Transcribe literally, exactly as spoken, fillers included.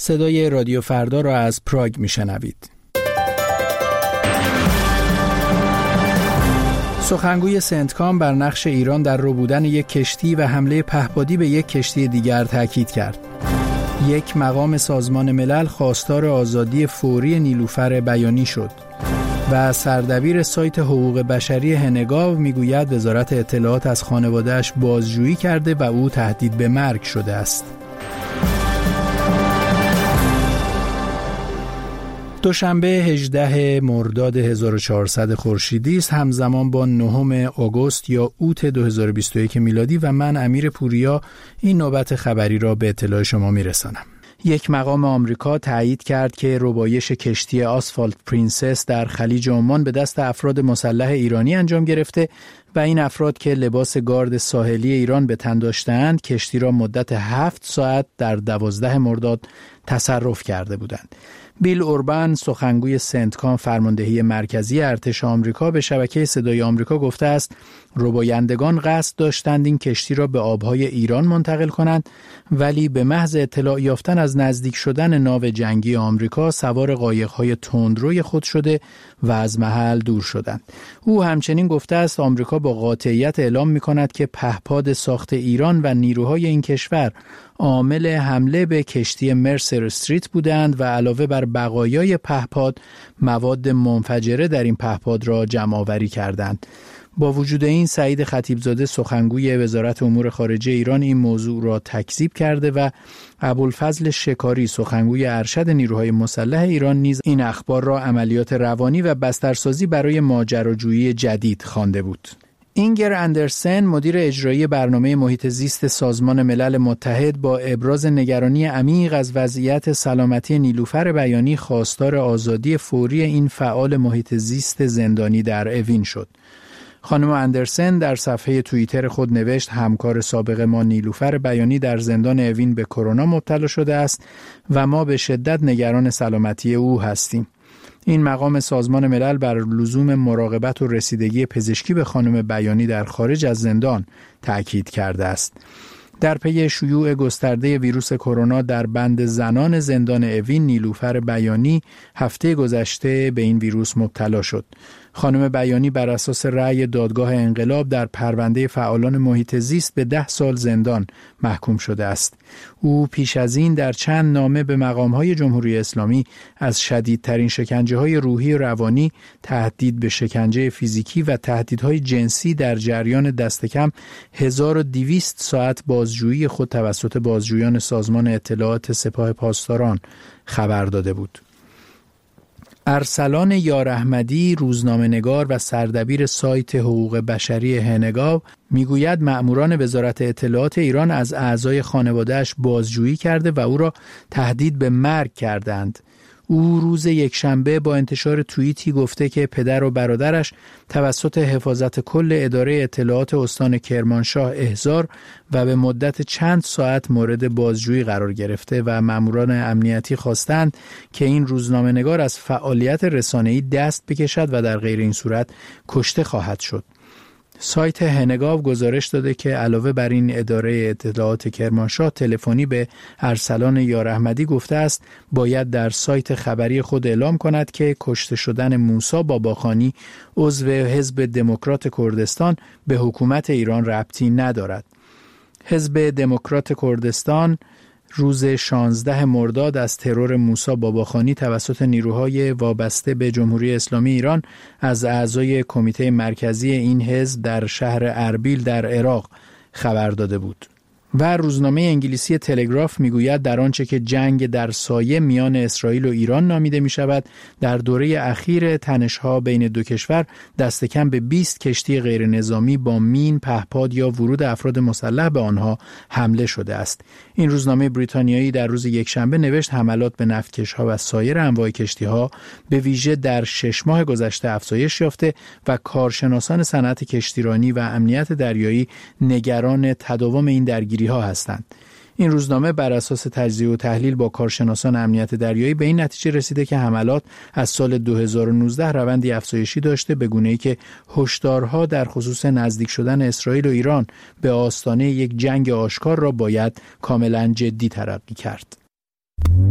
صدای رادیو فردا را از پراگ میشنوید. سخنگوی سنتکام بر نقش ایران در ربودن یک کشتی و حمله پهپادی به یک کشتی دیگر تاکید کرد. یک مقام سازمان ملل خواستار آزادی فوری نیلوفر بیانی شد و سردبیر سایت حقوق بشری هنگاو میگوید وزارت اطلاعات از خانواده‌اش بازجویی کرده و او تهدید به مرگ شده است. دوشنبه هجدهم مرداد هزار و چهارصد خورشیدی است، همزمان با نهم آگوست یا اوت دو هزار و بیست و یک میلادی و من امیر پوریا این نوبت خبری را به اطلاع شما میرسانم. یک مقام آمریکا تایید کرد که ربایش کشتی آسفالت پرنسس در خلیج عمان به دست افراد مسلح ایرانی انجام گرفته و این افراد که لباس گارد ساحلی ایران به تن داشتند کشتی را مدت هفت ساعت در دوازده مرداد تصرف کرده بودند. بیل اوربن سخنگوی سنتکام فرماندهی مرکزی ارتش آمریکا به شبکه صدای آمریکا گفته است ربایندگان قصد داشتند این کشتی را به آبهای ایران منتقل کنند، ولی به محض اطلاع یافتن از نزدیک شدن ناو جنگی آمریکا سوار قایق‌های تندروی خود شده و از محل دور شدند. او همچنین گفته است آمریکا با قاطعیت اعلام می‌کند که پهپاد ساخت ایران و نیروهای این کشور عامل حمله به کشتی مرسر استریت بودند و علاوه بر بقایای پهپاد مواد منفجره در این پهپاد را جمع آوری کردند. با وجود این سعید خطیبزاده سخنگوی وزارت امور خارجه ایران این موضوع را تکذیب کرده و ابوالفضل شکاری سخنگوی ارشد نیروهای مسلح ایران نیز این اخبار را عملیات روانی و بسترسازی برای ماجراجویی جدید خوانده بود. اینگر اندرسن مدیر اجرایی برنامه محیط زیست سازمان ملل متحد با ابراز نگرانی عمیق از وضعیت سلامتی نیلوفر بیانی خواستار آزادی فوری این فعال محیط زیست زندانی در اوین شد. خانم اندرسن در صفحه توییتر خود نوشت همکار سابق ما نیلوفر بیانی در زندان اوین به کرونا مبتلا شده است و ما به شدت نگران سلامتی او هستیم. این مقام سازمان ملل بر لزوم مراقبت و رسیدگی پزشکی به خانم بیانی در خارج از زندان تأکید کرده است. در پی شیوع گسترده ویروس کرونا در بند زنان زندان اوین نیلوفر بیانی هفته گذشته به این ویروس مبتلا شد. خانم بیانی بر اساس رأی دادگاه انقلاب در پرونده فعالان محیط زیست به ده سال زندان محکوم شده است. او پیش از این در چند نامه به مقام‌های جمهوری اسلامی از شدیدترین شکنجه‌های روحی و روانی، تهدید به شکنجه فیزیکی و تهدیدهای جنسی در جریان دست کم هزار و دویست ساعت بازجویی خود توسط بازجویان سازمان اطلاعات سپاه پاسداران خبر داده بود. ارسلان یاراحمدی روزنامه‌نگار و سردبیر سایت حقوق بشری هنگاو میگوید مأموران وزارت اطلاعات ایران از اعضای خانواده‌اش بازجویی کرده و او را تهدید به مرگ کردند. او روز یکشنبه با انتشار توییتی گفته که پدر و برادرش توسط حفاظت کل اداره اطلاعات استان کرمانشاه احضار و به مدت چند ساعت مورد بازجویی قرار گرفته و ماموران امنیتی خواستند که این روزنامه‌نگار از فعالیت رسانه‌ای دست بکشد و در غیر این صورت کشته خواهد شد. سایت هنگاو گزارش داده که علاوه بر این اداره اطلاعات کرمانشاه تلفنی به ارسلان یاراحمدی گفته است باید در سایت خبری خود اعلام کند که کشته شدن موسی باباخانی عضو حزب دموکرات کردستان به حکومت ایران ربطی ندارد. حزب دموکرات کردستان روز شانزدهم مرداد از ترور موسی باباخانی توسط نیروهای وابسته به جمهوری اسلامی ایران از اعضای کمیته مرکزی این حزب در شهر اربیل در عراق خبر داده بود. و روزنامه انگلیسی تلگراف میگوید در آنچه که جنگ در سایه میان اسرائیل و ایران نامیده می شود، در دوره اخیر تنش‌ها بین دو کشور دست کم به بیست کشتی غیر نظامی با مین، پهپاد یا ورود افراد مسلح به آنها حمله شده است. این روزنامه بریتانیایی در روز یکشنبه نوشت حملات به نفتکش‌ها و سایر انواع کشتی‌ها به ویژه در شش ماه گذشته افزایش یافته و کارشناسان صنعت کشتیرانی و امنیت دریایی نگران تداوم این درگیری ها هستند. این روزنامه بر اساس تجزیه و تحلیل با کارشناسان امنیت دریایی به این نتیجه رسیده که حملات از سال دو هزار و نوزده روندی افزایشی داشته، به گونه‌ای که هشدارها در خصوص نزدیک شدن اسرائیل و ایران به آستانه یک جنگ آشکار را باید کاملا جدی تلقی کرد.